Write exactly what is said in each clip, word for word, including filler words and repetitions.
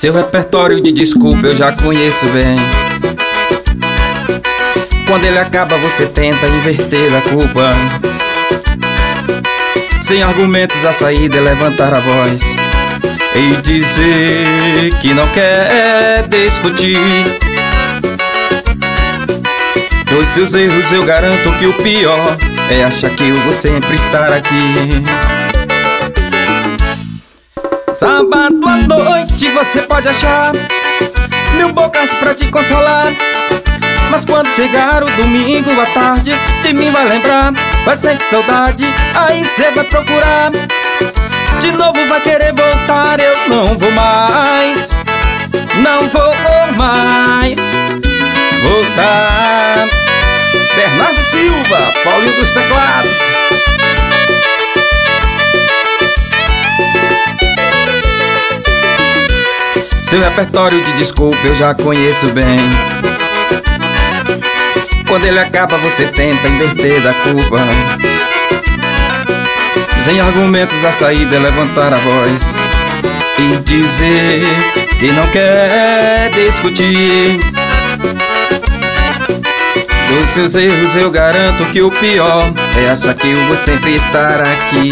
Seu repertório de desculpa eu já conheço bem. Quando ele acaba você tenta inverter a culpa. Sem argumentos a saída é levantar a voz e dizer que não quer discutir. Dos seus erros eu garanto que o pior é achar que eu vou sempre estar aqui. Sábado à noite você pode achar mil bocas pra te consolar, mas quando chegar o domingo à tarde, de mim vai lembrar, vai sentir saudade, aí cê vai procurar. De novo vai querer voltar, eu não vou mais, não vou mais voltar. Bernardo Silva, Paulinho dos Teclados. Seu repertório de desculpa eu já conheço bem. Quando ele acaba você tenta inverter da culpa. Sem argumentos a saída é levantar a voz e dizer que não quer discutir. Dos seus erros eu garanto que o pior é achar que eu vou sempre estar aqui.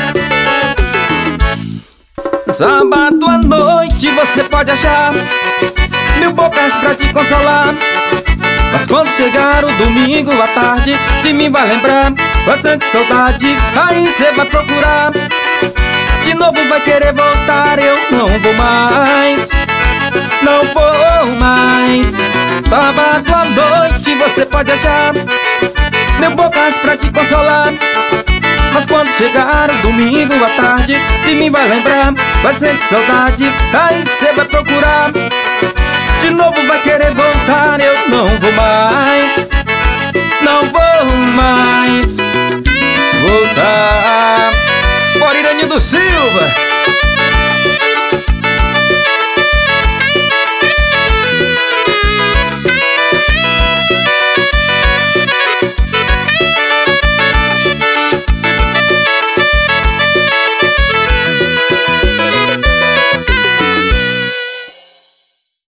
Sábado à noite você pode achar mil bocas pra te consolar, mas quando chegar o domingo à tarde, de mim vai lembrar, vai sentir saudade, aí cê vai procurar. De novo vai querer voltar, eu não vou mais, não vou mais. Sábado à noite você pode achar mil bocas pra te consolar, mas quando chegar o domingo à tarde, de mim vai lembrar, vai sentir saudade, aí cê vai procurar. De novo vai querer voltar, eu não vou mais.